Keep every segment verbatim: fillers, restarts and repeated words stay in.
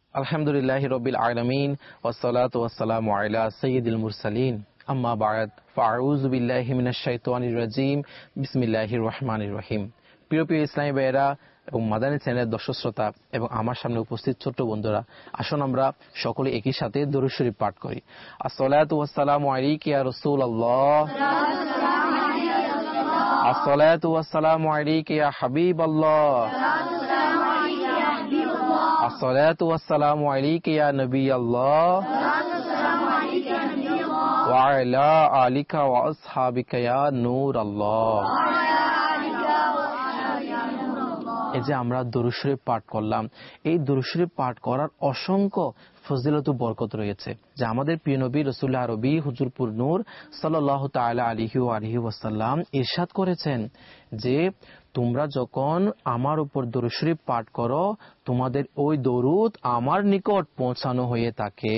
আলহামদুলিল্লাহি রাব্বিল আলামিন ওয়াসসালাতু ওয়াসসালামু আলা সাইয়্যিদিল মুরসালিন আম্মা বা'দ ফাআউযু বিল্লাহি মিনাশ শাইতানির রাজীম বিসমিল্লাহির রহমানির রহিম। প্রিয় প্রিয় ইসলামী ভাইয়েরা এবং মাদানী চ্যানেলের দর্শক শ্রোতা এবং আমার সামনে উপস্থিত ছোট্ট বন্ধুরা, আসুন আমরা সকলে একই সাথে দরুদ শরীফ পাঠ করি। আসসালাতু ওয়াসসালামু আলাইকা ইয়া রাসূলুল্লাহ, আসসালাতু ওয়াসসালামু আলাইকা ইয়া হাবিবাল্লাহ, আসসালাতু ওয়াসসালামু আলাইকা ইয়া নবিয়াল্লাহ ওয়া আলা আলিকা ওয়া আসহাবিকা ইয়া নূরাল্লাহ। এই যে আমরা দরুদ শরীফ পাঠ করলাম, এই দরুদ শরীফ পাঠ করার অসংখ্য ফজিলত ও বরকত রয়েছে, যা আমাদের প্রিয় নবী রাসূলুল্লাহ আরবি হুজুরপুর নূর সাল্লাল্লাহু তাআলা আলাইহি ওয়া আলিহি ওয়াসাল্লাম ইরশাদ করেছেন যে তোমরা যখন আমার উপর দরুদ শরীফ পাঠ করো, তোমাদের ওই দরুদ আমার নিকট পৌঁছানো হয়ে থাকে।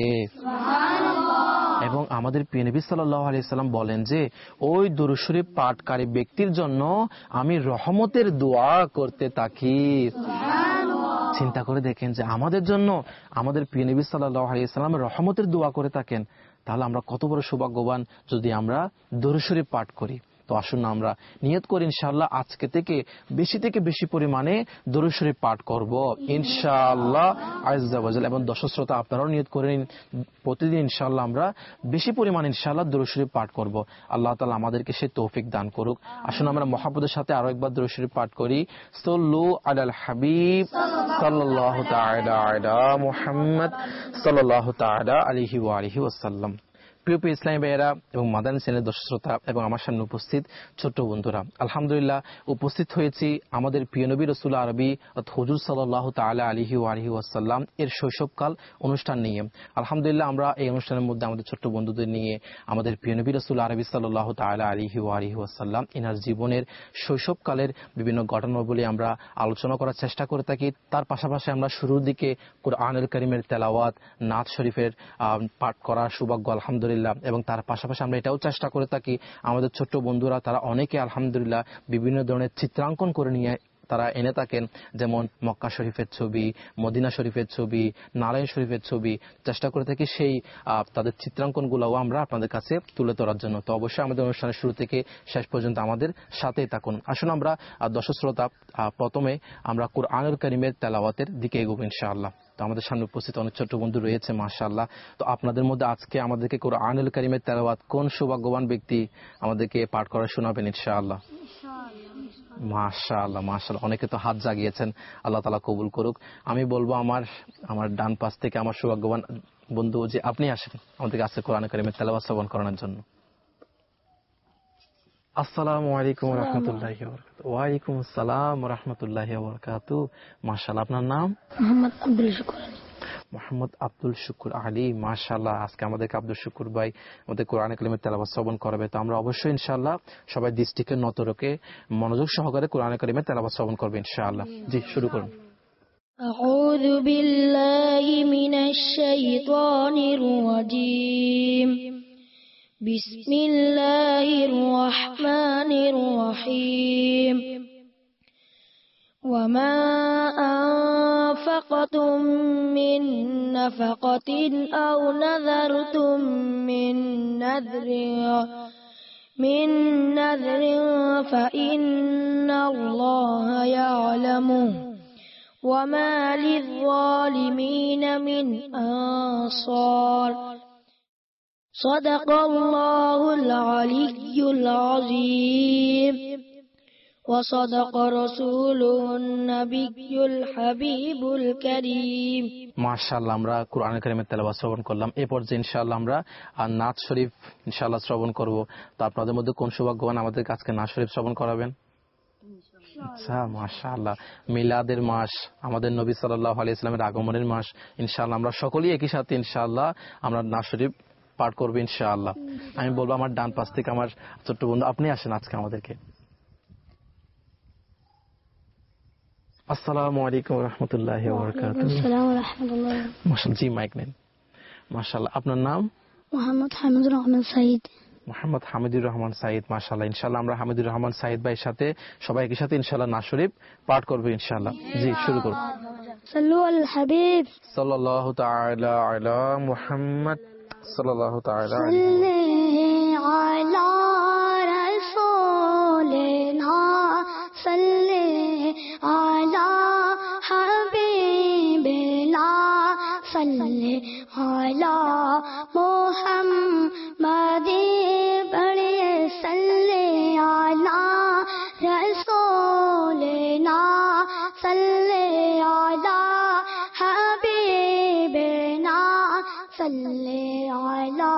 এবং আমাদের প্রিয় নবী সাল্লাল্লাহু আলাইহি সাল্লাম বলেন যে ওই দরুদ শরীফ পাঠকারী ব্যক্তির জন্য আমি রহমতের দোয়া করতে থাকি। চিন্তা করে দেখেন যে আমাদের জন্য আমাদের প্রিয় নবী সাল্লাল্লাহু আলাইহি সাল্লাম রহমতের দোয়া করে থাকেন, তাহলে আমরা কত বড় সৌভাগ্যবান যদি আমরা দরুদ শরীফ পাঠ করি। তো আসুন না আমরা নিয়ত করি ইনশাআল্লাহ আজকে থেকে বেশি থেকে বেশি পরিমাণে দরুদ শরীফ পাঠ করব ইনশাআল্লাহ আযজা ওয়া জাল। এবং দর্শক শ্রোতা আপনারাও নিয়ত করেন প্রতিদিন ইনশাআল্লাহ আমরা বেশি পরিমাণে ইনশাআল্লাহ দরুদ শরীফ পাঠ করব। আল্লাহ তাআলা আমাদেরকে সেই তৌফিক দান করুক। আসুন আমরা মহব্বতের সাথে আরো একবার দরুদ শরীফ পাঠ করি। সাল্লু আলাল হাবিব সাল্লাল্লাহু তাআলা আলা মুহাম্মদ সাল্লাল্লাহু তাআলা আলাইহি ওয়া আলিহি ওয়াসাল্লাম। প্রিয় প্রিয় ইসলামী ভাইয়েরা এবং মাদানী চ্যানেলের দর্শক শ্রোতা এবং আমার সামনে উপস্থিত ছোট্ট বন্ধুরা, আলহামদুলিল্লাহ উপস্থিত হয়েছি আমাদের প্রিয় নবী রাসূল আরবি হুজুর সাল্লাল্লাহু তাআলা আলাইহি ওয়া আলিহি ওয়াসাল্লাম এর শৈশবকাল অনুষ্ঠান নিয়ে। আলহামদুলিল্লাহ আমরা এই অনুষ্ঠানের মধ্যে আমাদের ছোট্ট বন্ধুদের নিয়ে আমাদের প্রিয় নবী রাসূল আরবি সাল্লাল্লাহু তাআলা আলাইহি ওয়া আলিহি ওয়াসাল্লাম এনার জীবনের শৈশবকালের বিভিন্ন ঘটনাবলী আমরা আলোচনা করার চেষ্টা করে থাকি। তার পাশাপাশি আমরা শুরুর দিকে কুরআনুল কারীমের তেলাওয়াত, নাত শরীফের পাঠ করার সৌভাগ্য আলহামদুলিল্লাহ, এবং তার পাশাপাশি আমরা এটাও চেষ্টা করে থাকি আমাদের ছোট্ট বন্ধুরা তারা অনেকে আলহামদুলিল্লাহ বিভিন্ন ধরনের চিত্রাঙ্কন করে নিয়ে তারা এনে থাকেন, যেমন মক্কা শরীফের ছবি, মদিনা শরীফের ছবি, নারায়ণ শরীফের ছবি। চেষ্টা করে থাকি সেই তাদের চিত্রাঙ্কনগুলোও আমরা আপনাদের কাছে তুলে ধরার জন্য। তো অবশ্যই আমাদের অনুষ্ঠানের শুরু থেকে শেষ পর্যন্ত আমাদের সাথেই থাকুন। আসুন আমরা দর্শক শ্রোতা প্রথমে আমরা কুরআনুল কারীমের তেলাওয়াতের দিকে এগোবো ইনশাআল্লাহ। তো আমাদের সামনে উপস্থিত অনেক ছোট্ট বন্ধু রয়েছে মাশাআল্লাহ। তো আপনাদের মধ্যে আজকে আমাদেরকে কুরআনুল কারীমের তেলাওয়াত কোন সৌভাগ্যবান ব্যক্তি আমাদেরকে পাঠ করে শোনাবেন ইনশাআল্লাহ? মাশাআল্লাহ মাশাআল্লাহ, অনেকে তো হাত জাগিয়েছেন, আল্লাহ তাআলা কবুল করুক। আমি বলবো আমার আমার ডান পাশ থেকে আমার সৌভাগ্যবান বন্ধু যে আপনি আসেন আমাদেরকে আজকে কোরআনুল কারীমের তেলাওয়াত শ্রবণ করানোর জন্য। আসসালামু আলাইকুম ওয়া রাহমাতুল্লাহি ওয়া বারাকাতুহু। ওয়া আলাইকুম আসসালাম ওয়া রাহমাতুল্লাহি ওয়া বারাকাতুহু। মাশাআল্লাহ, আপনার নাম? মোহাম্মদ আব্দুল শুকুর আলী। মোহাম্মদ আব্দুল শুকুর আলী, মাশাআল্লাহ। আজকে আমাদেরকে আব্দুল শুকুর ভাই আমাদের কোরআনুল কারীমের তেলাওয়াত শ্রবণ করাবে। তো আমরা অবশ্যই ইনশাআল্লাহ সবাই দৃষ্টিকে নত রেখে মনোযোগ সহকারে কোরআনুল কারীমের তেলাওয়াত শ্রবণ করবে ইনশাআল্লাহ। জি, শুরু করুন। আউযু বিল্লাহি মিনাশ শাইতানির রাজীম। বিসমিল্লাহির রহমানির রহিম। وما أنفقتم من نفقة أو نذرتم من نذر من نذر فإن الله يعلمه وما للظالمين من أنصار صدق الله العلي العظيم وصدق رسوله النبي الحبيب الكريم। মাশাআল্লাহ, আমরা কোরআনুল কারীমের তেলাওয়াত শ্রবণ করলাম। এই পর্যায়ে ইনশাআল্লাহ আমরা নাত শরীফ ইনশাআল্লাহ শ্রবণ করব। তো আপনাদের মধ্যে কোন সৌভাগ্যবান আমাদের আজকে নাত শরীফ শ্রবণ করাবেন? আচ্ছা, মাশাআল্লাহ, মিলাদের মাস, আমাদের নবী সাল্লাল্লাহু আলাইহি ওয়াসাল্লামের আগমনের মাস। ইনশাআল্লাহ আমরা সকলেই একই সাথে ইনশাআল্লাহ আমরা নাত শরীফ পাঠ করব ইনশাআল্লাহ। আমি বলবো আমার ডান পাশ থেকে আমার ছোট্ট বন্ধু আপনি আসেন আজকে আমাদেরকে। আসসালামু আলাইকুম ওয়া রাহমাতুল্লাহি ওয়া বারাকাতুহু। আসসালামু ওয়া রাহমাতুল্লাহি। মাশাআল্লাহ, জি মাইক নেন। মাশাআল্লাহ, আপনার নাম? মোহাম্মদ হামিদুর রহমান সাঈদ। মোহাম্মদ হামিদুর রহমান সাঈদ, মাশাআল্লাহ। ইনশাআল্লাহ আমরা হামিদুর রহমান সাঈদ ভাইয়ের সাথে সবাই একই সাথে ইনশাআল্লাহ নাত শরীফ পাঠ করব ইনশাআল্লাহ। জি, শুরু করুন। صلوا على الحبيب সাল্লাল্লাহু তাআলা আলা মুহাম্মদ সাল্লাল্লাহু তাআলা صل على رسولنا صل على حبيبنا صل على محمد بڑے صل على رسولنا صل على حبيبنا صل على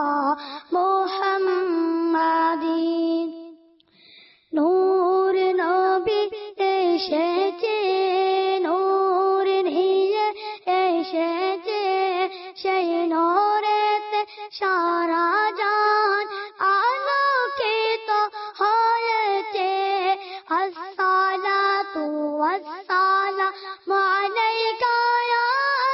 محمد নূর নবী এসেছে নূর নিয়ে এসেছে সেই নূরেতে সারা জান আলোকিত হয়েছে আসসালাতু ওয়াসসালামু আলাইকা ইয়া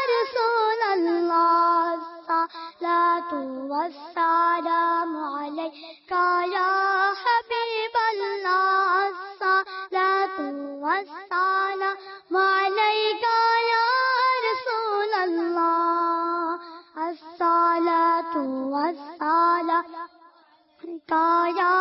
রাসূলুল্লাহ আসসালাতু ওয়াসসালামু আলাইকা ইয়া হাবিবাল্লাহ আসসালাতু ওয়াসসালামু আলাইকা ইয়া রাসূলুল্লাহ আসসালাতু ওয়াসসালামু আলাইকা ইয়া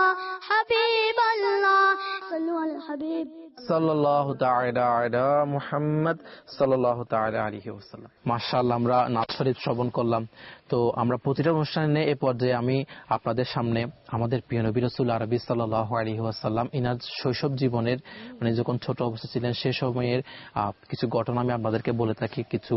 হাবিবাল্লাহ সাল্লু আলাল হাবিব সাল্লাল্লাহু তাআলা আলা মুহাম্মদ সাল্লাল্লাহু তাআলা আলাইহি ওয়াসাল্লাম। মাশাআল্লাহ, আমরা নাত শরীফ শ্রবণ করলাম। তো আমরা প্রতিটা অনুষ্ঠানে এই পর্যায়ে আমি আপনাদের সামনে আমাদের প্রিয় নবী রাসূল আরবি সাল্লাল্লাহু আলাইহি ওয়াসাল্লাম ইনার শৈশব জীবনের, মানে যখন ছোট অবস্থায় ছিলেন সে সময়ের কিছু ঘটনা আমি আপনাদেরকে বলে থাকি, কিছু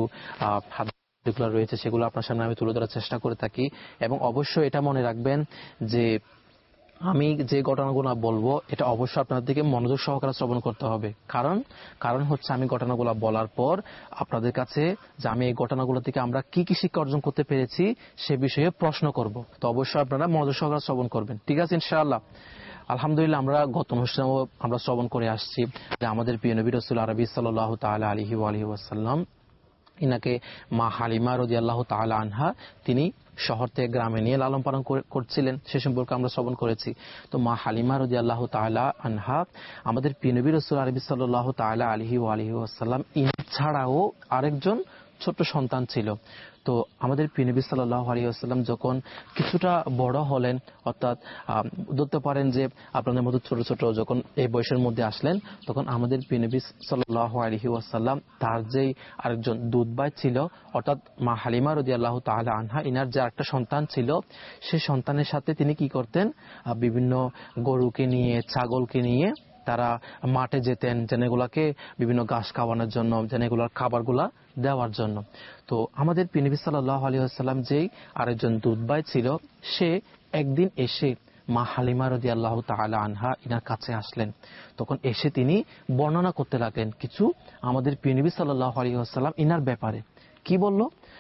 যেগুলো রয়েছে সেগুলো আপনার সামনে আমি তুলে ধরার চেষ্টা করে থাকি। এবং অবশ্যই এটা মনে রাখবেন যে আমি যে ঘটনাগুলো বলবো এটা অবশ্যই আপনাদেরকে মনোযোগ সহকারে শ্রবণ করতে হবে। কারণ কারণ হচ্ছে আমি ঘটনাগুলো বলার পর আপনাদের কাছে যে আমি এই ঘটনাগুলো থেকে আমরা কি কি শিক্ষা অর্জন করতে পেরেছি সে বিষয়ে প্রশ্ন করব। তো অবশ্যই আপনারা মনোযোগ সহকারে শ্রবণ করবেন, ঠিক আছে ইনশাআল্লাহ। আলহামদুলিল্লাহ, আমরা গত অনুষ্ঠানেও আমরা শ্রবণ করে আসছি যে আমাদের প্রিয় নবী রাসূল আরবি সাল্লাল্লাহু তাআলা আলাইহি ওয়া আলিহি ওয়াসাল্লাম ইনাকে মা হালিমা রাদিয়াল্লাহু তাআলা আনহা তিনি শহর থেকে গ্রামে নিয়ে লালন পালন করছিলেন, সে সম্পর্কে আমরা শ্রবণ করেছি। তো মা হালিমা রাদিয়াল্লাহু তাআলা আনহা আমাদের প্রিয় নবী রাসূল আরবি সাল্লাল্লাহু তাআলা আলাইহি ওয়া আলিহি ওয়াসাল্লাম ছাড়াও আরেকজন ছোট্ট সন্তান ছিল। তো আমাদের প্রিয় নবী সাল্লাল্লাহু আলাইহি ওয়াসাল্লাম যখন কিছুটা বড় হলেন, অর্থাৎ ধরতে পারেন যে আপনাদের মতো ছোট ছোট যখন এই বয়সের মধ্যে আসলেন, তখন আমাদের প্রিয় নবী সাল্লাল্লাহু আলাইহি ওয়াসাল্লাম তার যেই আরেকজন দুধ ভাই ছিল, অর্থাৎ মা হালিমা রাদিয়াল্লাহু তাআলা আনহা ইনার যে একটা সন্তান ছিল, সেই সন্তানের সাথে তিনি কি করতেন, বিভিন্ন গরুকে নিয়ে ছাগলকে নিয়ে তারা মাঠে যেতেন, যেগুলাকে বিভিন্ন ঘাস খাওয়ানোর জন্য, যেগুলার খাবারগুলা দেওয়ার জন্য। তো আমাদের প্রিয় নবী সাল্লাল্লাহু আলাইহি ওয়াসাল্লাম যেই আরেকজন দুধ ভাই ছিল, সে একদিন এসে মা হালিমা রাদিয়াল্লাহু তাআলা আনহা ইনার কাছে আসলেন। তখন এসে তিনি বর্ণনা করতে লাগলেন কিছু আমাদের প্রিয় নবী সাল্লাল্লাহু আলাইহি ওয়াসাল্লাম ইনার ব্যাপারে। কি বলল?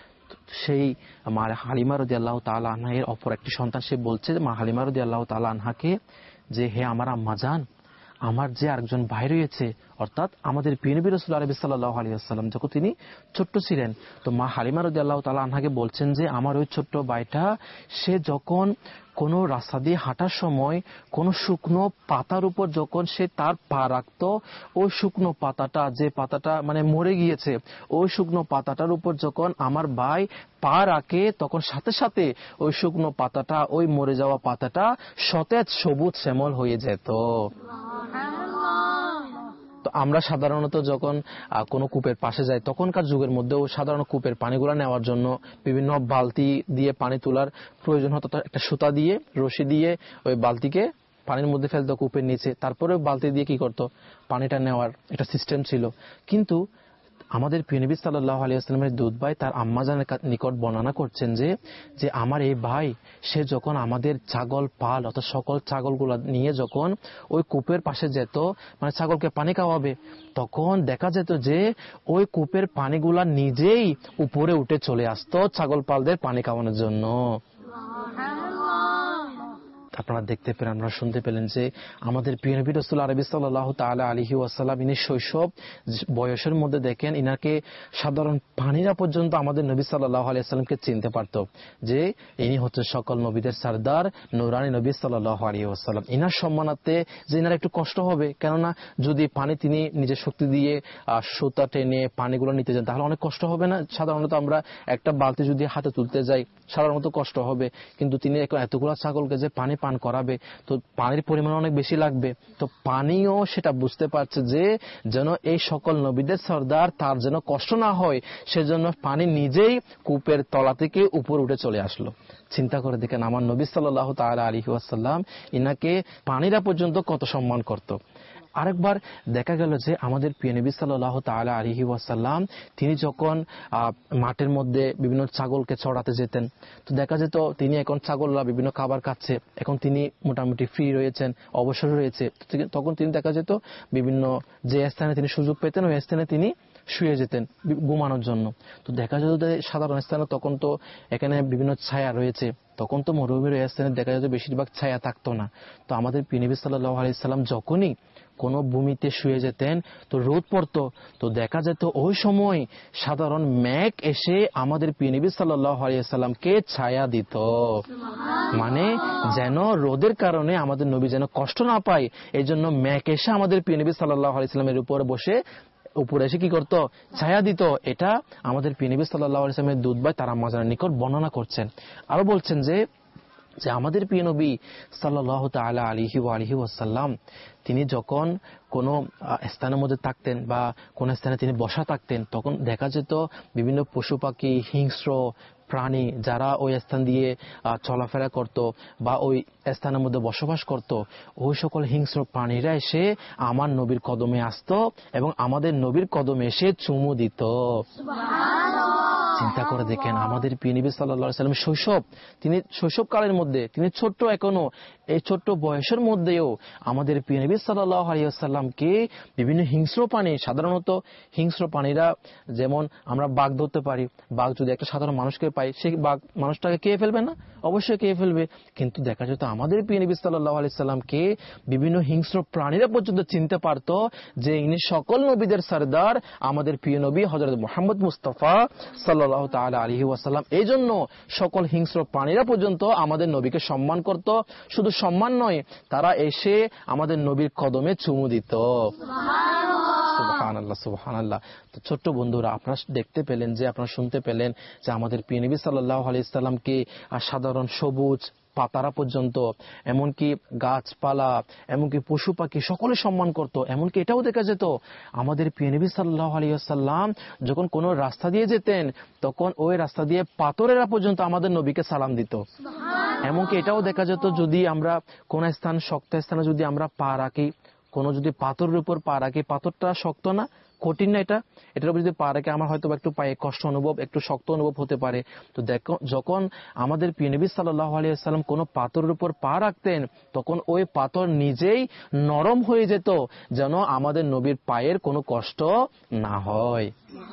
সেই মা হালিমা রাদিয়াল্লাহু তাআলা আনহা এর অপর একটি সন্তান সে বলছে মা হালিমা রাদিয়াল্লাহু তাআলা আনহাকে যে, হে আমার আম্মা জান, আমার যে আরেকজন ভাই রয়েছে, অর্থাৎ আমাদের প্রিয় নবী রাসূল আরবি সাল্লাল্লাহু আলাইহি ওয়াসাল্লাম যখন তিনি ছোট্ট ছিলেন, তো মা হালিমা রাদিয়াল্লাহু তাআলা আনহাকে বলছেন যে আমার ওই ছোট্ট ভাইটা সে যখন কোনো রাস্তা দিয়ে হাঁটার সময় কোনো শুকনো পাতার উপর যখন সে তার পা রাখতো, ওই শুকনো পাতাটা, যে পাতাটা মানে মরে গিয়েছে, ওই শুকনো পাতাটার উপর যখন আমার ভাই পা রাখে, তখন সাথে সাথে ওই শুকনো পাতাটা, ওই মরে যাওয়া পাতাটা সতেজ সবুজ শ্যামল হয়ে যেত। তো আমরা সাধারণত যখন কোনো কূপের পাশে যাই, তখনকার যুগের মধ্যেও সাধারণ কূপের পানিগুলো নেওয়ার জন্য বিভিন্ন বালতি দিয়ে পানি তোলার প্রয়োজন হতো, একটা সুতা দিয়ে রশি দিয়ে ওই বালতিকে পানির মধ্যে ফেলতো কূপের নিচে, তারপরে বালতি দিয়ে কি করতো পানিটা নেওয়ার একটা সিস্টেম ছিল। কিন্তু আমাদের প্রিয় নবী সাল্লাল্লাহু আলাইহি ওয়াসাল্লামের দুধ ভাই তার আম্মা জানের নিকট বর্ণনা করছেন যে যে আমার এই ভাই সে যখন আমাদের ছাগল পাল, অর্থাৎ সকল ছাগলগুলো নিয়ে যখন ওই কূপের পাশে যেত, মানে ছাগলকে পানি খাওয়াবে, তখন দেখা যেত যে ওই কূপের পানিগুলা নিজেই উপরে উঠে চলে আসতো ছাগল পালদের পানি খাওয়ানোর জন্য। আপনারা দেখতে পেলেন, আপনারা শুনতে পেলেন যে আমাদের প্রিয় নবী রাসূল আরবি সাল্লাল্লাহু তাআলা আলাইহি ওয়াসাল্লাম ইনি শৈশব বয়সের মধ্যে দেখেন ইনাকে সাধারণ পানিরা পর্যন্ত আমাদের নবী সাল্লাল্লাহু আলাইহি ওয়াসাল্লামকে চিনতে পারত যে ইনি হচ্ছে সকল নবীদের সরদার নূরানী নবী সাল্লাল্লাহু আলাইহি ওয়াসাল্লাম। ইনার সম্মানার্থে যে ইনার একটু কষ্ট হবে, কেননা যদি পানি তিনি নিজের শক্তি দিয়ে সুতা টেনে পানিগুলো নিতে যান তাহলে অনেক কষ্ট হবে না? সাধারণত আমরা একটা বালতি যদি হাতে তুলতে যাই সাধারণত কষ্ট হবে, কিন্তু তিনি এতগুলো ছাগলকে যে পানি পান করাবে তো পানির পরিমাণ অনেক বেশি লাগবে। তো পানিও সেটা বুঝতে পারছে যে যেন এই সকল নবীদের সরদার তার যেন কষ্ট না হয়, সেজন্য পানি নিজেই কূপের তলা থেকে উপর উঠে চলে আসলো। চিন্তা করে দেখেন আমার নবী সাল্লাল্লাহু তাআলা আলাইহি ওয়াসাল্লাম ইনাকে পানিরা পর্যন্ত কত সম্মান করত। আরেকবার দেখা গেল যে আমাদের প্রিয় নবী সাল্লাল্লাহু তাআলা আলাইহি ওয়াসাল্লাম তিনি যখন মাঠের মধ্যে বিভিন্ন ছাগলকে চড়াতে যেতেন, তো দেখা যেত তিনি এখন ছাগলরা বিভিন্ন খাবার খাচ্ছে, এখন তিনি মোটামুটি ফ্রি রয়েছেন, অবসর রয়েছে, তখন তিনি দেখা যেত বিভিন্ন যে স্থানে তিনি সুযোগ পেতেন ওই স্থানে তিনি শুয়ে যেতেন ঘুমানোর জন্য। তো দেখা যেত যে সাধারণ স্থানে তখন তো এখানে বিভিন্ন ছায়া রয়েছে, তখন তো মরুভূমির স্থানে দেখা যেত বেশিরভাগ ছায়া থাকতো না। তো আমাদের প্রিয় নবী সাল্লাল্লাহু আলাইহি সাল্লাম যখনই কোনো ভূমিতে শুয়ে যেতেন তো রোদ পড়তো, তো দেখা যেত ওই সময় সাধারণ মেঘ এসে আমাদের প্রিয় নবী সাল্লাল্লাহু আলাইহি সাল্লামকে ছায়া দিত, মানে যেন রোদের কারণে আমাদের নবী যেন কষ্ট না পায় এই জন্য মেঘ এসে আমাদের প্রিয় নবী সাল্লাল্লাহু আলাইহি সাল্লামের উপরে বসে উপরে এসে কি করতো, ছায়া দিত। এটা আমাদের প্রিয় নবী সাল্লাল্লাহু আলাইহি সাল্লামের দুধ ভাই তার আম্মা জানের নিকট বর্ণনা করছেন। আরো বলছেন যে যে আমাদের প্রিয় নবী সাল্লাল্লাহু তাআলা আলাইহি ওয়া আলিহি ওয়াসাল্লাম তিনি যখন কোনো স্থানের মধ্যে থাকতেন বা কোন স্থানে তিনি বসা থাকতেন তখন দেখা যেত বিভিন্ন পশু পাখি হিংস্র প্রাণী যারা ওই স্থান দিয়ে চলাফেরা করত বা ওই স্থানের মধ্যে বসবাস করত, ওই সকল হিংস্র প্রাণীরা এসে আমার নবীর কদমে আসতো এবং আমাদের নবীর কদমে এসে চুমু দিত। চিন্তা করে দেখেন আমাদের প্রিয় নবী সাল্লাল্লাহু আলাইহি ওয়াসাল্লাম শৈশব, তিনি শৈশবকালের মধ্যে তিনি ছোট্ট এখনো এই ছোট্ট বয়সের মধ্যেও আমাদের প্রিয় নবী সাল্লাল্লাহু আলাইহি ওয়াসাল্লামকে বিভিন্ন হিংস্র প্রাণী, সাধারণত হিংস্র প্রাণীরা যেমন আমরা বাঘ ধরতে পারি, বাঘ যদি একটা সাধারণ মানুষকে পাই সেই বাঘ মানুষটাকে খেয়ে ফেলবে না? অবশ্যই খেয়ে ফেলবে। কিন্তু দেখা যেত আমাদের প্রিয় নবী সাল্লাল্লাহু আলাইহি ওয়াসাল্লামকে বিভিন্ন হিংস্র প্রাণীরা পর্যন্ত চিনতে পারত যে ইনি সকল নবীদের সরদার আমাদের প্রিয় নবী হযরত মুহাম্মদ মুস্তাফা সাল্লাল্লাহু তাআলা আলাইহি ওয়াসাল্লাম। এই জন্য সকল হিংস্র প্রাণীরা পর্যন্ত আমাদের নবীকে সম্মান করত, শুধু সম্মান নয় তারা এসে আমাদের নবীর কদমে চুমু দিত। সুবহানাল্লাহ সুবহানাল্লাহ। তো ছোট্ট বন্ধুরা আপনারা দেখতে পেলেন যে আপনারা শুনতে পেলেন যে আমাদের প্রিয় নবী সাল্লাল্লাহু আলাইহি ওয়াসাল্লামকে সাধারণ সবুজ পাতারা পর্যন্ত এমনকি গাছপালা এমনকি পশু পাখি সকলে সম্মান করত। এমনকি এটাও দেখা যেত আমাদের প্রিয় নবী সাল্লাল্লাহু আলাইহি ওয়াসাল্লাম যখন কোনো রাস্তা দিয়ে যেতেন তখন ওই রাস্তা দিয়ে পাথরেরা পর্যন্ত আমাদের নবীকে সালাম দিত। এমনকি এটাও দেখা যেত যদি আমরা কোন স্থান শক্ত স্থানে যদি আমরা পা রাখি, কোনো যদি পাথরের উপর পা রাখি, পাথরটা শক্ত না কঠিন না, এটা এটার উপর যদি পা রাখে আমার হয়তো একটু পায়ে কষ্ট অনুভব একটু শক্ত অনুভব হতে পারে। তো দেখো যখন আমাদের প্রিয় নবী সাল্লাল্লাহু আলাইহি ওয়াসাল্লাম কোনো পাথরের উপর পা রাখতেন তখন ওই পাথর নিজেই নরম হয়ে যেত যেন আমাদের নবীর পায়ের কোনো কষ্ট না হয়।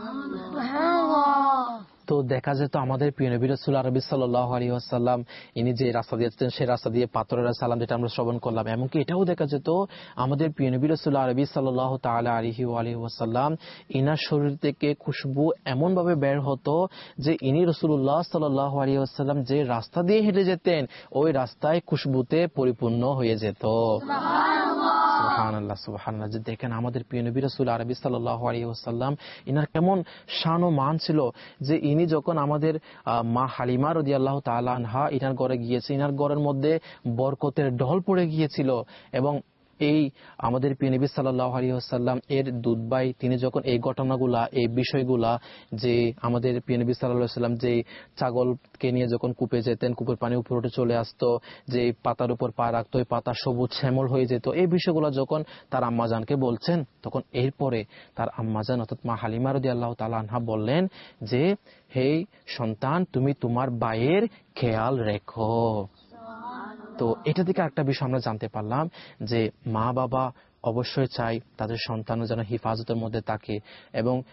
তো দেখা যেত আমাদের প্রিয় নবী রাসূল আরবি সাল্লাল্লাহু আলাইহি ওয়াসাল্লাম ইনি যে রাস্তা দিয়ে যেতেন সেই রাস্তা দিয়ে পাথরের সালাম যেটা আমরা শ্রবণ করলাম। এমনকি এটাও দেখা যেত আমাদের প্রিয় নবী রাসূল আরবি সাল্লাল্লাহু তাআলা আলাইহি ওয়া আলিহি ওয়াসাল্লাম ইনার শরীর থেকে খুশবু এমন ভাবে বের হতো যে ইনি রাসূলুল্লাহ সাল্লাল্লাহু আলাইহি ওয়াসাল্লাম যে রাস্তা দিয়ে হেঁটে যেতেন ওই রাস্তায় খুশবুতে পরিপূর্ণ হয়ে যেত। সুবহানাল্লাহ সুবহানাল্লাহ। যে দেখেন আমাদের প্রিয় নবী রাসূল আরবি সাল্লাল্লাহু আলাইহি ওয়াসাল্লাম ইনার কেমন শান ও মান ছিল যে ইনি যখন আমাদের মা হালিমা রাদিয়াল্লাহু তাআলা আনহা ইনার ঘরে গিয়েছে, ইনার ঘরের মধ্যে বরকতের ঢল পড়ে গিয়েছিল এবং এই আমাদের প্রিয় নবী সাল্লাল্লাহু আলাইহি ওয়াসাল্লাম এর দুধ ভাই তিনি যখন এই ঘটনাগুলা এই বিষয়গুলা যে আমাদের প্রিয় নবী সাল্লাল্লাহু আলাইহি ওয়াসাল্লাম যে ছাগলকে নিয়ে যখন কূপে যেতেন কূপের পানি উপরে উঠে চলে আসতো, যে পাতার উপর পা রাখতো ওই পাতা সবুজ শ্যামল হয়ে যেত, এই বিষয়গুলো যখন তার আম্মাজানকে বলছেন তখন এরপরে তার আম্মাজান অর্থাৎ মা হালিমা রাদিয়াল্লাহু তাআলা আনহা বললেন যে হে সন্তান তুমি তোমার ভাইয়ের খেয়াল রেখো। তো এটা থেকে একটা বিষয় আমরা জানতে পারলাম যে মা বাবা অবশ্যই চাই তাদের সন্তানও যেন হিফাজতের মধ্যে থাকে এবং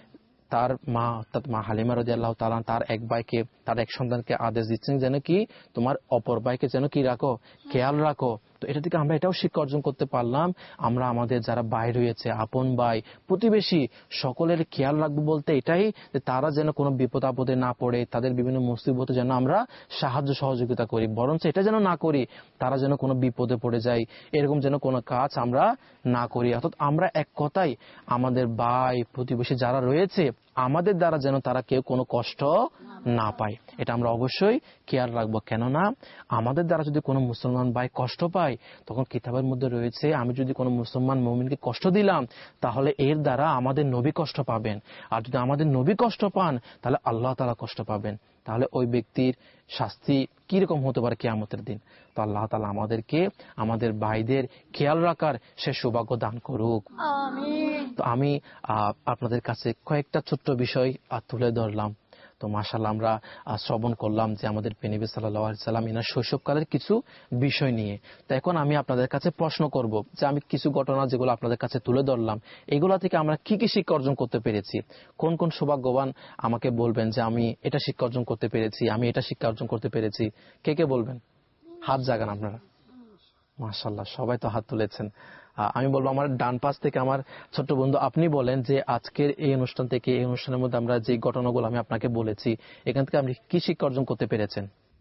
তার মা অর্থাৎ মা হালিমা রাদিয়াল্লাহু তাআলা তার এক ভাইকে, তার এক সন্তানকে আদেশ দিচ্ছেন যেন কি তোমার অপর ভাইকে যেন কি রাখো, খেয়াল রাখো। তো এটা থেকে আমরা এটাও শিক্ষা অর্জন করতে পারলাম, আমরা আমাদের যারা ভাই রয়েছে, আপন ভাই, প্রতিবেশী, সকলের খেয়াল রাখবো বলতে এটাই যে তারা যেন কোনো বিপদ আপদে না পড়ে, তাদের বিভিন্ন মুসিবতে যেন আমরা সাহায্য সহযোগিতা করি, বরঞ্চ এটা যেন না করি তারা যেন কোনো বিপদে পড়ে যায়, এরকম যেন কোনো কাজ আমরা না করি। অর্থাৎ আমরা এক কথাই আমাদের ভাই প্রতিবেশী যারা রয়েছে আমাদের দ্বারা যেন তারা কেউ কোনো কষ্ট না পায়, এটা আমরা অবশ্যই খেয়াল রাখবো। কেননা আমাদের দ্বারা যদি কোনো মুসলমান ভাই কষ্ট পায়, তখন কিতাবের মধ্যে রয়েছে আমি যদি কোনো মুসলমান মুমিনকে কষ্ট দিলাম তাহলে এর দ্বারা আমাদের নবী কষ্ট পাবেন, আর যদি আমাদের নবী কষ্ট পান তাহলে আল্লাহ তাআলা কষ্ট পাবেন। তাহলে ওই ব্যক্তির শাস্তি কিরকম হতে পারে কিয়ামতের দিন। তো আল্লাহ তাআলা আমাদেরকে আমাদের ভাইদের খেয়াল রাখার সে সৌভাগ্য দান করুক। তো আমি আপনাদের কাছে কয়েকটা ছোট্ট বিষয় তুলে ধরলাম। তো মাশাআল্লাহ আমরা শ্রবণ করলাম যে আমাদের নবী সাল্লাল্লাহু আলাইহি সাল্লাম এনার শৈশবকালের কিছু বিষয় নিয়ে। তো এখন আমি আপনাদের কাছে প্রশ্ন করব যে আমি কিছু ঘটনা যেগুলো আপনাদের কাছে তুলে ধরলাম এগুলা থেকে আমরা কি কি শিক্ষা অর্জন করতে পেরেছি। কোন কোন সৌভাগ্যবান আমাকে বলবেন যে আমি এটা শিক্ষা অর্জন করতে পেরেছি, আমি এটা শিক্ষা অর্জন করতে পেরেছি। কে কে বলবেন? হাত জাগান আপনারা। মাশাআল্লাহ সবাই তো হাত তুলেছেন। আমি বলবো আমার ডান পাশ থেকে আমার ছোট্ট বন্ধু আপনি বলেন যে আজকের এই অনুষ্ঠান থেকে, এই অনুষ্ঠানের মধ্যে আমরা যে ঘটনাগুলো আমি আপনাকে বলেছি এখান থেকে আপনি কি শিক্ষা অর্জন করতে পেরেছেন?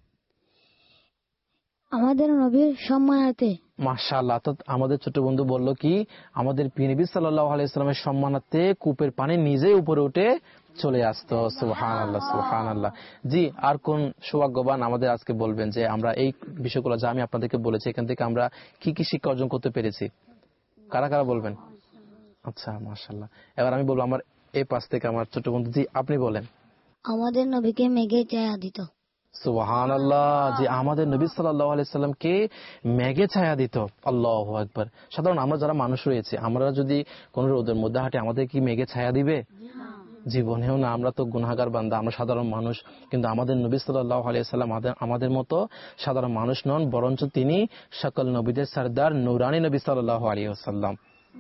আমাদের নবীর সম্মানার্থে। মাশাআল্লাহ। তো আমাদের ছোট বন্ধু বলল কি আমাদের নবী সাল্লাল্লাহু আলাইহি সাল্লামের সম্মানার্থে কূপের পানি নিজেই উপরে উঠে চলে আসতো। সুবহানাল্লাহ সুবহানাল্লাহ। জি, আর কোন সৌভাগ্যবান আমাদের আজকে বলবেন যে আমরা এই বিষয়গুলো যা আমি আপনাদেরকে বলেছি এখান থেকে আমরা কি কি শিক্ষা অর্জন করতে পেরেছি? কারা কারা বলবেন? আচ্ছা মাশাআল্লাহ। এবার আমি বলবো আমার এই পাশ থেকে আমার ছোট বন্ধু। জি আপনি বলেন। আমাদের নবীকে মেঘে ছায়া দিত। সুবহানাল্লাহ। যে আমাদের নবী সাল্লাল্লাহু আলাইহি সাল্লামকে মেঘে ছায়া দিত। আল্লাহু আকবার। সাধারণ আমরা যারা মানুষ রয়েছে আমরা যদি কোন রোদের মধ্যে হাঁটি আমাদের কি মেঘে ছায়া দিবে? জীবনেও না। আমরা তো গুনাহগার বান্দা, আমরা সাধারণ মানুষ। কিন্তু আমাদের নবী সাল্লাল্লাহু আলাইহি সাল্লাম আমাদের মতো সাধারণ মানুষ নন, বরঞ্চ তিনি সকল নবীদের সরদার নূরানী নবী সাল্লাল্লাহু আলাইহি ওয়াসাল্লাম।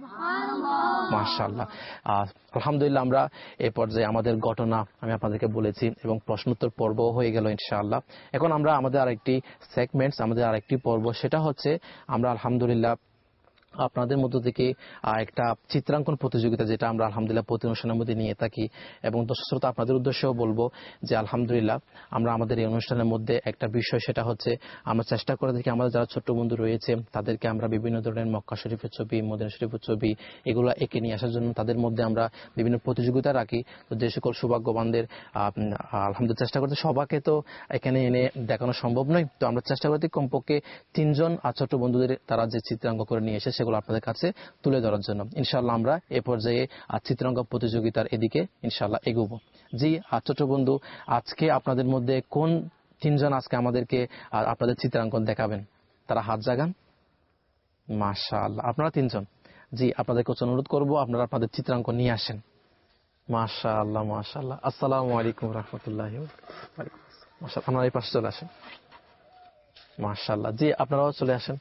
মাশাআল্লাহ। আলহামদুলিল্লাহ আমরা এই পর্যায়ে আমাদের ঘটনা আমি আপনাদেরকে বলেছি এবং প্রশ্নোত্তর পর্ব হয়ে গেল ইনশাআল্লাহ। এখন আমরা আমাদের আরেকটি সেগমেন্টস, আমাদের আরেকটি পর্ব, সেটা হচ্ছে আমরা আলহামদুলিল্লাহ আপনাদের মধ্য থেকে একটা চিত্রাঙ্কন প্রতিযোগিতা যেটা আমরা আলহামদুলিল্লাহ প্রতি অনুষ্ঠানের মধ্যে নিয়ে থাকি এবং দর্শক শ্রোতা আপনাদের উদ্দেশ্যেও বলবো যে আলহামদুলিল্লাহ আমরা আমাদের এই অনুষ্ঠানের মধ্যে একটা বিষয় সেটা হচ্ছে আমরা চেষ্টা করে থাকি আমাদের যারা ছোট্ট বন্ধু রয়েছে তাদেরকে আমরা বিভিন্ন ধরনের মক্কা শরীফের ছবি, মদিনা শরীফের ছবি এগুলো এঁকে নিয়ে আসার জন্য তাদের মধ্যে আমরা বিভিন্ন প্রতিযোগিতা রাখি। তো যে সকল সৌভাগ্যবানদের আলহামদুলিল্লাহ চেষ্টা করতে সবাইকে তো এখানে এনে দেখানো সম্ভব নয়, তো আমরা চেষ্টা করতে কমপক্ষে তিনজন আর ছোট্ট বন্ধুদের তারা যে চিত্রাঙ্ক করে নিয়ে এসে সেগুলো আপনাদের কাছে তুলে ধরার জন্য ইনশাআল্লাহ আমরা এ পর্যায়ে চিত্রাঙ্কন প্রতিযোগিতার এদিকে ইনশাআল্লাহ এগোবো। জি আর ছোট বন্ধু আজকে আপনাদের মধ্যে কোন তিনজন আজকে আমাদেরকে আপনাদের চিত্রাঙ্কন দেখাবেন? তারা হাত জাগান। মাশাআল্লাহ আপনারা তিনজন। জি আপনাদেরকে অনুরোধ করবো আপনারা আপনাদের চিত্রাঙ্কন নিয়ে আসেন। মাশাআল্লাহ মাশাআল্লাহ। আসসালামু আলাইকুম রাহমাতুল্লাহি ওয়া বারাকাতুহু। আপনারা এই পাশে চলে আসেন। মাশাআল্লাহ। জি আপনারাও চলে আসেন।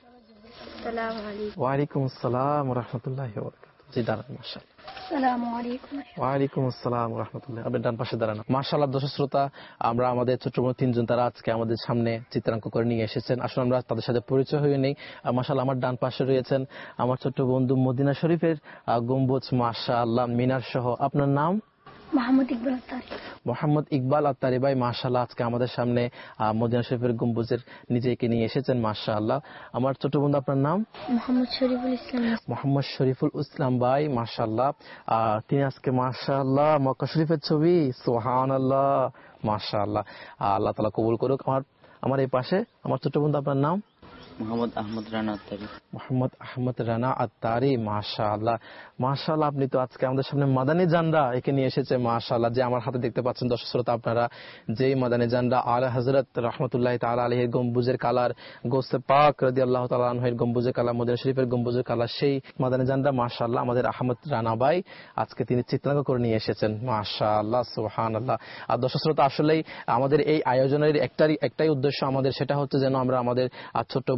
ওয়ালাইকুম আসসালাম ওয়া রাহমাতুল্লাহি ওয়া বারাকাতুহু। জি দাঁড়ান। মাশাআল্লাহ। আসসালামু আলাইকুম। ওয়ালাইকুম আসসালাম ওয়া রাহমাতুল্লাহ। আপনি ডান পাশে দাঁড়ান। মাশাআল্লাহ দর্শক শ্রোতা আমরা আমাদের ছোট্ট বড় তিনজন তারা আজকে আমাদের সামনে চিত্রাঙ্কন করে নিয়ে এসেছেন। আসলে আমরা তাদের সাথে পরিচয় হয়ে নেই। মাশাআল্লাহ আমার ডান পাশে রয়েছেন আমার ছোট্ট বন্ধু মদিনা শরীফের গম্বুজ মাশাআল্লাহ মিনার সহ। আপনার নাম? মোহাম্মদ ইকবাল আত্তারি। মোহাম্মদ ইকবাল আত্তারি ভাই মাশাআল্লাহ আজকে আমাদের সামনে মদিনা শরীফের গম্বুজের নিজেকে নিয়ে এসেছেন মাশাআল্লাহ। আমার ছোট বন্ধু আপনার নাম? মোহাম্মদ শরীফুল ইসলাম। মোহাম্মদ শরীফুল ইসলাম ভাই মাশাআল্লাহ তিনি আজকে মাশাআল্লাহ মক্কা শরীফের ছবি। সুবহানাল্লাহ মাশাআল্লাহ। আল্লাহ তাআলা কবুল করুক। আমার আমার এই পাশে আমার ছোট বন্ধু আপনার নাম? মোহাম্মদ আহমদ রানা আত্তারি। মোহাম্মদ আহমদ রানা আত্তারি মাশাআল্লাহ মাশাআল্লাহ। আপনি তো আজকে আমাদের সামনে মাদানী জান্ডা একে নিয়ে এসেছে মাশাআল্লাহ। যে আমার হাতে দেখতে পাচ্ছেন দর্শক শ্রোতা আপনারা যেই মাদানী জান্ডা আলা হযরত রাহমাতুল্লাহি তাআলা আলাইহির গম্বুজের কালার, গোসে পাক রাদিয়াল্লাহু তাআলা আনহুর গম্বুজের কালার, মদিনা শরীফের গম্বুজের কালার, সেই মাদানী জান্ডা মাশাআল্লাহ আমাদের আহমদ রানা ভাই আজকে তিনি চিত্রাঙ্কন করে নিয়ে এসেছেন মাশাআল্লাহ সুবহানাল্লাহ। আর দর্শক শ্রোতা আসলেই আমাদের এই আয়োজনের একটাই একটাই উদ্দেশ্য আমাদের, সেটা হচ্ছে যেন আমরা আমাদের ছোট্ট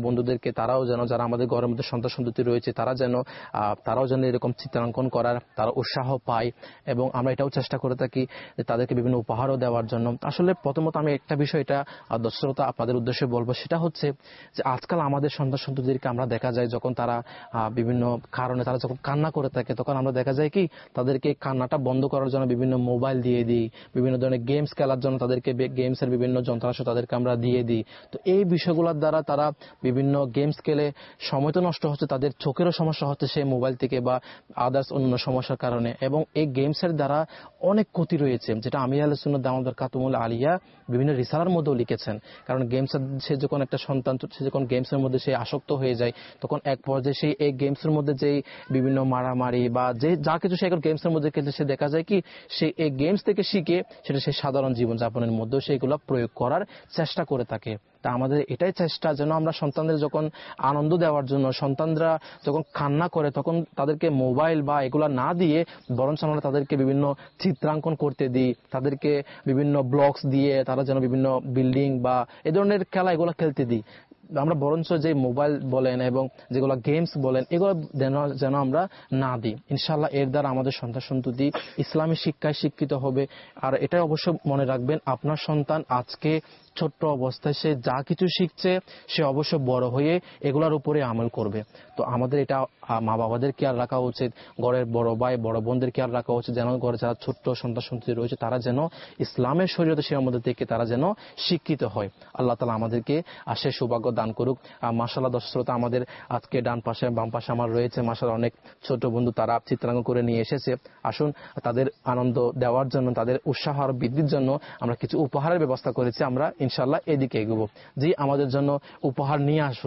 বন্ধুদেরকে, তারাও যেন, যারা আমাদের ঘরের মধ্যে সন্তান সন্ততি রয়েছে, তারা যেন তারাও যেন এরকম চিত্রাঙ্কন করার তারা উৎসাহ পায়। এবং আমরা এটাও চেষ্টা করে থাকি যে তাদেরকে বিভিন্ন উপহারও দেওয়ার জন্য। আসলে প্রথমত আমি একটা বিষয় এটা দর্শকতা আপনাদের উদ্দেশ্যে বলবো, সেটা হচ্ছে যে আজকাল আমাদের সন্তান সন্ততিদেরকে আমরা দেখা যায় যখন তারা বিভিন্ন কারণে তারা যখন কান্না করে থাকে, তখন আমরা দেখা যায় কি তাদেরকে কান্নাটা বন্ধ করার জন্য বিভিন্ন মোবাইল দিয়ে দিই, বিভিন্ন ধরনের গেমস খেলার জন্য তাদেরকে গেমসের বিভিন্ন যন্ত্রাংশ তাদেরকে আমরা দিয়ে দিই। তো এই বিষয়গুলোর দ্বারা তারা বিভিন্ন গেমস খেলে সময় তো নষ্ট হচ্ছে, তাদের চোখেরও সমস্যা হচ্ছে সেই মোবাইল থেকে বা আদার্স অন্য সমস্যার কারণে। এবং এই গেমসের দ্বারা অনেক ক্ষতি রয়েছে, যেটা আমি আহলে সুন্নাত দাওয়াত বারাকাতুহুল আলিয়া বিভিন্ন রিসালার মধ্যেও লিখেছেন। কারণ গেমসের সে যখন একটা সন্তান সে যখন গেমসের মধ্যে সে আসক্ত হয়ে যায়, তখন এক পর্যায়ে সেই এই গেমসের মধ্যে যেই বিভিন্ন মারামারি বা যে যা কিছু সে এখন গেমসের মধ্যে খেলছে, সে দেখা যায় কি সে এই গেমস থেকে শিখে সেটা সে সাধারণ জীবনযাপনের মধ্যেও সেগুলো প্রয়োগ করার চেষ্টা করে থাকে। তা আমাদের এটাই চেষ্টা যেন আমরা সন্তানদের যখন আনন্দ দেওয়ার জন্য, সন্তানরা যখন কান্না করে তখন তাদেরকে মোবাইল বা এগুলা না দিয়ে বরঞ্চ আমরা তাদেরকে বিভিন্ন চিত্রাঙ্কন করতে দিই, তাদেরকে বিভিন্ন ব্লকস দিয়ে তারা যেন বিভিন্ন বিল্ডিং বা এ ধরনের খেলা এগুলো খেলতে দিই। আমরা বরঞ্চ যে মোবাইল বলেন এবং যেগুলো গেমস বলেন এগুলো যেন আমরা না দিই। ইনশাআল্লাহ এর দ্বারা আমাদের সন্তান সন্ততি ইসলামী শিক্ষায় শিক্ষিত হবে। আর এটাই অবশ্য মনে রাখবেন, আপনার সন্তান আজকে ছোট্ট অবস্থায় সে যা কিছু শিখছে সে অবশ্য বড় হয়ে এগুলোর উপরে আমল করবে। তো আমাদের এটা মা বাবাদের খেয়াল রাখা উচিত, ঘরের বড় ভাই বড় বোনদের খেয়াল রাখা উচিত, যেন ঘরে যারা ছোট্ট সন্তান সন্ততি রয়েছে তারা যেন ইসলামের শরীয়ত সীমার মধ্যে থেকে তারা যেন শিক্ষিত হয়। আল্লাহ তাআলা আমাদেরকে সে সৌভাগ্য দান করুক। মাশাআল্লাহ দর্শক শ্রোতা, আমাদের আজকে ডান পাশে বাম পাশে আমার রয়েছে মাশাআল্লাহ অনেক ছোট বন্ধু, তারা চিত্রাঙ্কন করে নিয়ে এসেছে। আসুন তাদের আনন্দ দেওয়ার জন্য, তাদের উৎসাহ আর বৃদ্ধির জন্য আমরা কিছু উপহারের ব্যবস্থা করেছি। আমরা ইনশাআল্লাহ এদিকে এগোবো। জি, আমাদের জন্য উপহার নিয়ে আসুন।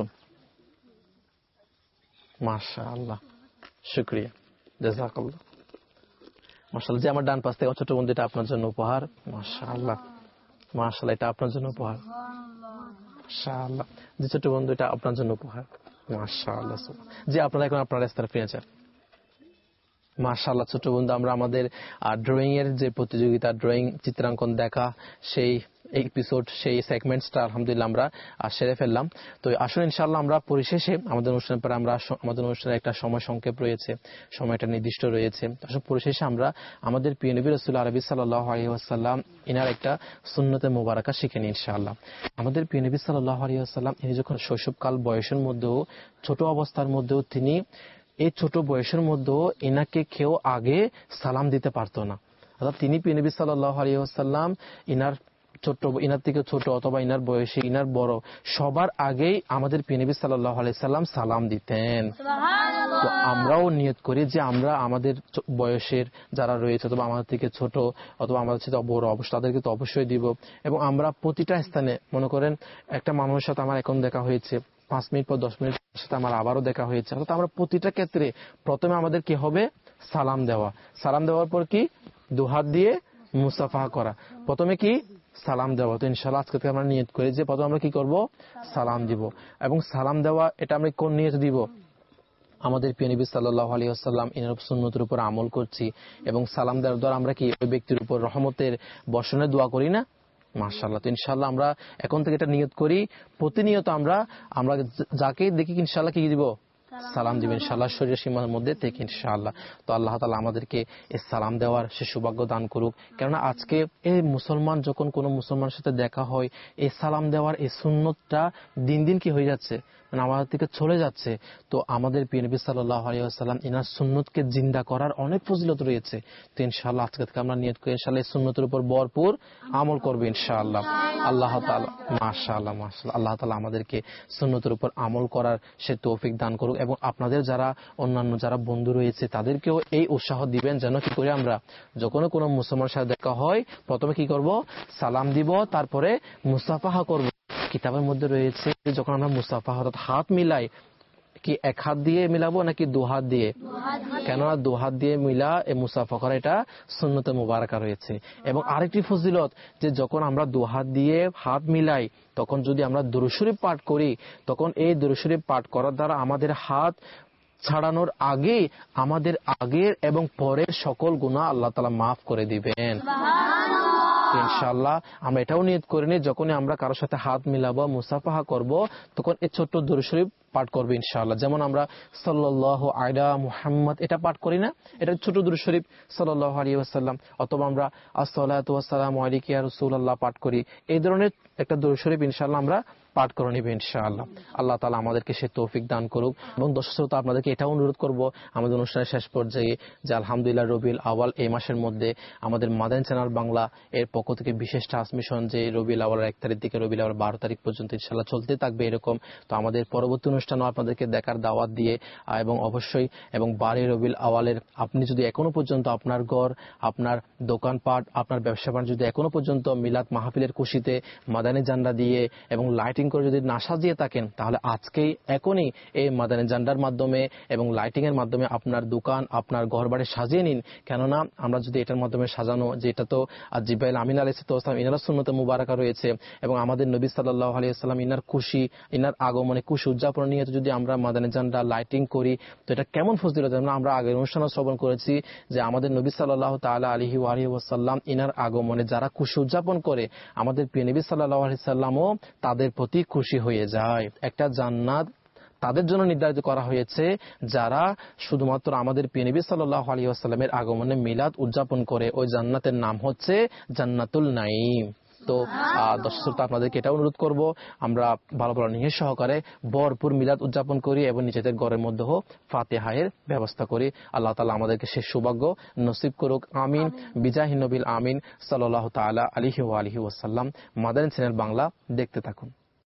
মাশাআল্লাহ, শুকরিয়া, জাযাকাল্লাহ। মাশাআল্লাহ, যে আমার ডান পাশ থেকে ছোট বন্ধু, এটা আপনার জন্য উপহার। মাশাআল্লাহ মাশাআল্লাহ, এটা আপনার জন্য উপহার। মাশাআল্লাহ, যে ছোট বন্ধু, এটা আপনার জন্য উপহার। মাশাআল্লাহ। জি, আপনারা এখন আপনার রাস্তায় ফিরে যান। মাশাআল্লাহ ছোট বন্ধু, আমরা আমাদের ড্রয়িং এর যে প্রতিযোগিতা, ড্রয়িং চিত্রাঙ্কন দেখা, সেই এপিসোড, সেই সেগমেন্টসটা আলহামদুলিল্লাহ আমরা সেরে ফেললাম। তো আসলে ইনশাআল্লাহ আমরা পরিশেষে আমাদের অনুষ্ঠানের পরে আমরা আমাদের অনুষ্ঠানের একটা সময় সংক্ষেপ রয়েছে, সময়টা নির্দিষ্ট রয়েছে। আসলে পরিশেষে আমরা আমাদের প্রিয় নবী রাসূল আরবি সাল্লাল্লাহু আলাইহি ওয়াসাল্লাম ইনার একটা সুন্নতে মুবারাকা শিখে নিই ইনশাআল্লাহ। আমাদের প্রিয় নবী সাল্লাল্লাহু আলাইহি ওয়াসাল্লাম ইনি যখন শৈশবকাল বয়সের মধ্যেও, ছোট অবস্থার মধ্যেও, তিনি এই ছোট বয়সের মধ্যেও এনাকে কেউ আগে সালাম দিতে পারতো না। অর্থাৎ তিনি প্রিয় নবী সাল্লাল্লাহু আলাইহি ওয়াসাল্লাম ইনার ছোট, ইনার থেকে ছোট অথবা ইনার বয়সী, ইনার বড়, সবার আগেই আমাদের প্রিয় নবী সাল্লাল্লাহু আলাইহি সাল্লাম সালাম দিতেন। তো আমরাও নিয়ত করি যে আমরা আমাদের বয়সের যারা রয়েছে অথবা আমাদের থেকে ছোট অথবা আমাদের সাথে বড় অবশ্য তাদেরকে তো অবশ্যই দিব। এবং আমরা প্রতিটা স্থানে, মনে করেন একটা মানুষের সাথে আমার এখন দেখা হয়েছে, পাঁচ মিনিট পর দশ মিনিট সাথে আমার আবারও দেখা হয়েছে, অর্থাৎ আমরা প্রতিটা ক্ষেত্রে প্রথমে আমাদের কি হবে, সালাম দেওয়া। সালাম দেওয়ার পর কি, দুহাত দিয়ে মুসাফাহা করা। প্রথমে কি, সালাম দেওয়া। তো ইনশাআল্লাহ আজকে থেকে আমরা নিয়ত করি যে প্রথমে আমরা কি করব, সালাম দিব। এবং সালাম দেওয়া এটা আমরা কোন নিয়ত দিব, আমাদের প্রিয় নবী সাল্লাল্লাহু আলাইহি ওয়াসাল্লাম এর সুন্নতের উপর আমল করছি এবং সালাম দেওয়ার দ্বারা আমরা কি ওই ব্যক্তির উপর রহমতের বর্ষণের দোয়া করি না। মাশাআল্লাহ। তো ইনশাআল্লাহ আমরা এখন থেকে এটা নিয়ত করি, প্রতিনিয়ত আমরা আমরা যাকে দেখি ইনশাআল্লাহ কি দিব, সালাম দিবেন ইনশাআল্লাহ, শরীরের সীমার মধ্যে থেকে ইনশাআল্লাহ। তো আল্লাহ তাআলা আমাদেরকে এই সালাম দেওয়ার সে সৌভাগ্য দান করুক। কেননা আজকে এই মুসলমান যখন কোনো মুসলমানের সাথে দেখা হয়, এই সালাম দেওয়ার এই সুন্নতটা দিন দিন কি হয়ে যাচ্ছে, মানে আমাদের থেকে চলে যাচ্ছে। তো আমাদের প্রিয় নবী সাল্লাল্লাহু আলাইহি ওয়াসাল্লাম ইনার সুন্নতকে জিন্দা করার অনেক ফজিলত রয়েছে। তো ইনশাআল্লাহ আজকে থেকে আমরা নিয়ত করি ইনশাআল্লাহ এই সুন্নতের উপর ভরপুর আমল করব ইনশাআল্লাহ। আল্লাহ তাআলা মাশাআল্লাহ মাশাআল্লাহ আল্লাহ তাআলা আমাদেরকে সুন্নতের উপর আমল করার সে তৌফিক দান করুক। এবং আপনাদের যারা অন্যান্য যারা বন্ধু রয়েছে তাদেরকেও এই উৎসাহ দিবেন যেন কি করে আমরা যখন কোনো মুসলমানের সাথে দেখা হয় প্রথমে কি করব, সালাম দিব, তারপরে মুসাফাহা করব। কিতাবের মধ্যে রয়েছে যখন আমরা মুসাফাহা অর্থাৎ হাত মিলাই, কি এক হাত দিয়ে মিলাবো নাকি দু হাত দিয়ে, কেননা দু হাত দিয়ে মিলা এই মুসাফা করা এটা সুন্নতে মুবারাকা রয়েছে। এবং আরেকটি ফজিলত যে যখন আমরা দু হাত দিয়ে হাত মিলাই তখন যদি আমরা দুরূদ শরীফ পাঠ করি, তখন এই দুরূদ শরীফ পাঠ করার দ্বারা আমাদের হাত ছাড়ানোর আগে আমাদের আগের এবং পরের সকল গুনাহ আল্লাহ তাআলা মাফ করে দিবেন। তো ইনশাআল্লাহ আমরা এটাও নিয়ত করে নিই, যখনই আমরা কারোর সাথে হাত মিলাবো, মুসাফাহা করব, তখন এই ছোট্ট দুরূদ শরীফ পাঠ করবে ইনশাআল্লাহ। যেমন আমরা সাল্লাল্লাহু আলা মুহাম্মদ এটা পাঠ করি না, এটা ছোট দুরূদ শরীফ সাল্লাল্লাহু আলাইহি ওয়াসাল্লাম, অথবা আমরা আসসালাতু ওয়াসসালামু আলাইকা ইয়া রাসূলুল্লাহ পাঠ করি। এই ধরনের একটা দুরূদ শরীফ ইনশাআল্লাহ আমরা পাঠ করে নিবে ইনশাআল্লাহ। আল্লাহ তাআলা আমাদেরকে সে তৌফিক দান করুক। এবং দর্শক শ্রোতা, আপনাদেরকে এটা অনুরোধ করব আমাদের অনুষ্ঠানের শেষ পর্যায়ে যে আলহামদুলিল্লাহ রবিউল আউয়াল এই মাসের মধ্যে আমাদের মাদানী চ্যানেল বাংলা এর পক্ষ থেকে বিশেষ ট্রান্সমিশন যে রবিউল আউয়ালের এক তারিখ থেকে রবিউল আউয়াল বারো তারিখ পর্যন্ত ইনশাআল্লাহ চলতে থাকবে এরকম। তো আমাদের পরবর্তী অনুষ্ঠানও আপনাদেরকে দেখার দাওয়াত দিয়ে এবং অবশ্যই এবং বারোই রবিউল আউয়ালের আপনি যদি এখনো পর্যন্ত আপনার ঘর, আপনার দোকানপাট, আপনার ব্যবসা বাণিজ্য যদি এখনো পর্যন্ত মিলাদ মাহফিলের খুশিতে মাদানী জান্ডা দিয়ে এবং লাইটিং করে যদি না সাজিয়ে থাকেন, তাহলে আজকেই এখনই এই মাদানী জান্ডার মাধ্যমে এবং লাইটিং এর মাধ্যমে আপনার দোকান, আপনার ঘর বাড়ি সাজিয়ে নিন। কেননা আমরা যদি এটার মাধ্যমে সাজানো, যেটা তো জিব্রাইল আমিন আলাইহিস সালাম ইনার সুন্নতে মুবারাকা রয়েছে, এবং আমাদের নবী সাল্লাল্লাহু আলাইহি ওয়াসাল্লাম ইনার খুশি, ইনার আগমনে খুশি উদযাপন নিয়ে যদি আমরা মাদানী জান্ডা লাইটিং করি, তো এটা কেমন ফজিলত। আমরা আগের অনুষ্ঠানে শ্রবণ করেছি যে আমাদের নবী সাল্লাল্লাহু তাআলা আলাইহি ওয়া আলিহি ওয়াসাল্লাম ইনার আগমনে যারা খুশি উদযাপন করে, আমাদের প্রিয় নবী সাল্লাল্লাহু আলাইহি সাল্লামও তাদের প্রতি খুশি হয়ে যায়। একটা জান্নাত তাদের জন্য নির্ধারিত করা হয়েছে যারা শুধুমাত্র আমাদের প্রিয় নবী সাল্লাল্লাহু আলাইহি ওয়াসাল্লামের আগমনে মিলাদ উদযাপন করে। ওই জান্নাতের নাম হচ্ছে জান্নাতুল নাঈম। তো দর্শক শ্রোতা, আপনাদেরকে এটা অনুরোধ করব আমরা ভালো ভালো নিয়ে সহকারে ভরপুর মিলাদ উদযাপন করি এবং নিজেদের ঘরের মধ্যেও ফাতিহায়ের ব্যবস্থা করি। আল্লাহ তাআলা আমাদেরকে সে সৌভাগ্য নসিব করুক, আমিন। বিজাহি নবিল আমিন সাল্লাল্লাহু তাআলা আলাইহি ওয়া আলিহি ওয়াসাল্লাম। মাদানী চ্যানেল বাংলা দেখতে থাকুন।